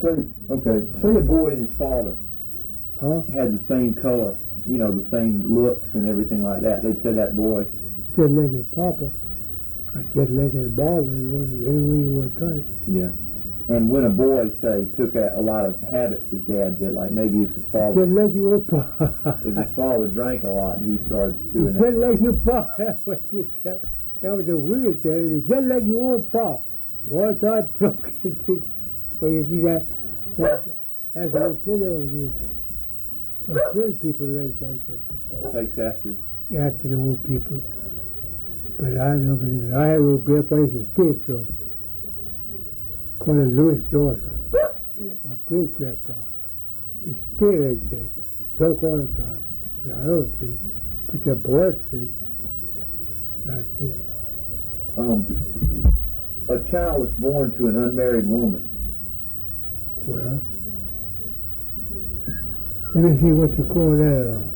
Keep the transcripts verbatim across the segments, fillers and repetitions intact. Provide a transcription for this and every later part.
say, okay, say a boy and his father Huh? had the same color, you know, the same looks and everything like that. They'd say that boy. Just like his papa. Or just like his Bob when he was any way you want to tell it. Yeah. And when a boy, say, took a, a lot of habits his dad did, like maybe if his father, Just like your papa. if his father drank a lot, he started doing Just that. like your papa. That's what you said. That was a weird thing. It's just like your own pa. All time talking. But you see that, that that's what plenty of this. But plenty of people like that, but Takes after his. after the old people. But I never did. I had a little grandpa used to skate, so called him Louis Dawson. Yeah. My great grandpa. He stayed like that. Drunk all the time. But I don't think. But their blood see. Not me. Um, a child is born to an unmarried woman. Well, let me see what you call that. Uh,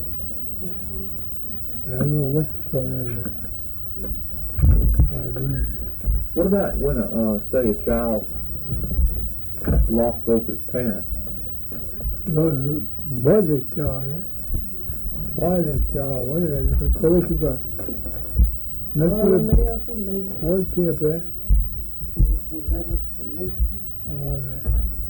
I don't know what you call that. Uh, I don't know. What about when, a, uh, say, a child lost both its parents? No, mother's child, eh? Father's child, what is that? So what you got? Not All good. mail for me. One paper, eh? Some letters for me. All right.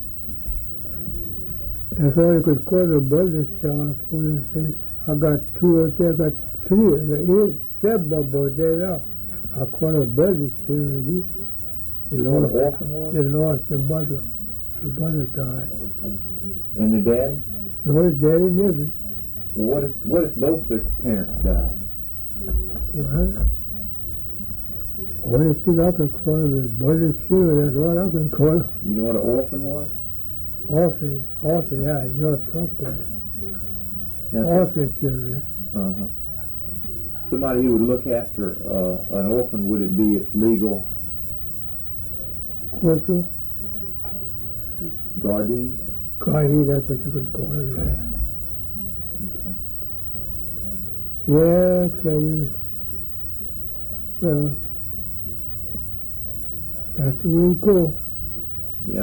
That's all you could call a mother's child. I got two out there, I got three, eight, seven of them out there now. I call a mother's children. You know what an orphan was? They lost their mother. Their mother died. And the daddy? So his daddy living. Well, what if what if both their parents died? Well, what is it I can call them? Mother's children, that's what I can call them. You know what an orphan was? Orphan, orphan, yeah, you're talking about it. Now, Orphan children. Uh-huh. Somebody who would look after uh, an orphan, would it be its legal What's it? guardian? Cardi, that's what you could call it, yeah. Okay. Yeah, I tell you. Well, that's the way it goes. Yeah.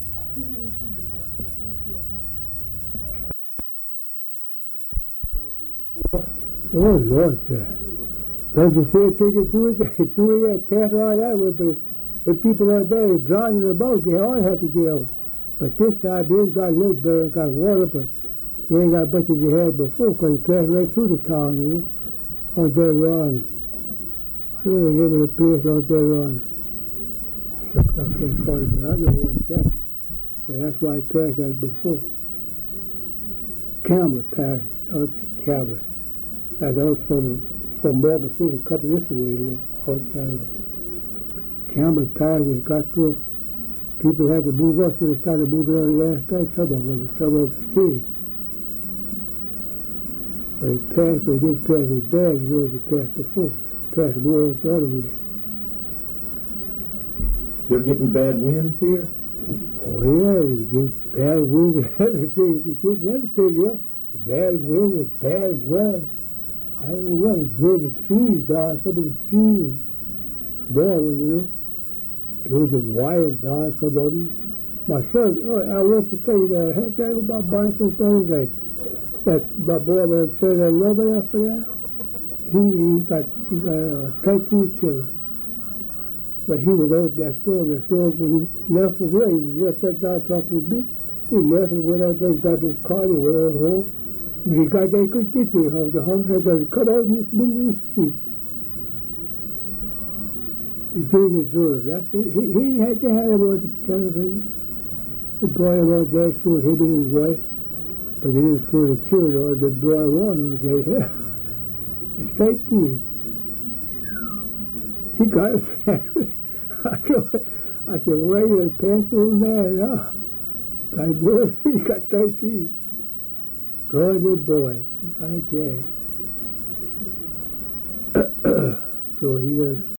Oh, Lord, sir. Don't you say they can do it, do it, pass all that way, but if people are there drowning about, they all have to get out. But this time, they ain't got a little better, got water, but they ain't got as much as they had before, because they passed right through the town, you know, on their run. I don't know the name of the place out there on. I can't call it, but I know what it's at. But that's why I passed that before. Campbell Parish, out Campbell. That's out from, from Morgan City, a couple this way, you know, out there. Campbell Parish, they got through. People had to move up, so they started moving on the last night, some of them, some of them stayed. But it passed, but it didn't pass as bad as yours it passed before. It passed more the other way. You ever get any bad winds here? Oh yeah, we get bad winds and everything. We get everything, you know. Bad winds and bad weather. I don't know what, it blew the trees down, some of the trees, small ones, you know. Blew the wires down, some of them. My son, oh, I want to tell you that, I had to tell you about Bison Thursday. That my boy, my friend, that love it after that, he, he got, he got uh, type two children. But he was out at that store, that store, when he left from there, he just sat down talking with me. He left and went out there, got his car, he went on home. When he got there, he couldn't get to the house. The house had to come out in the middle of the street. He gave the door. That's it. He, he had to have him on the television. They brought him out there, showed him and his wife. But they didn't show the children, they brought him on. It's like this. He got a family. I said, I said, well, you're a pastor old man, huh? Got a boy, he got thirteen. Good boy. Okay. So he does.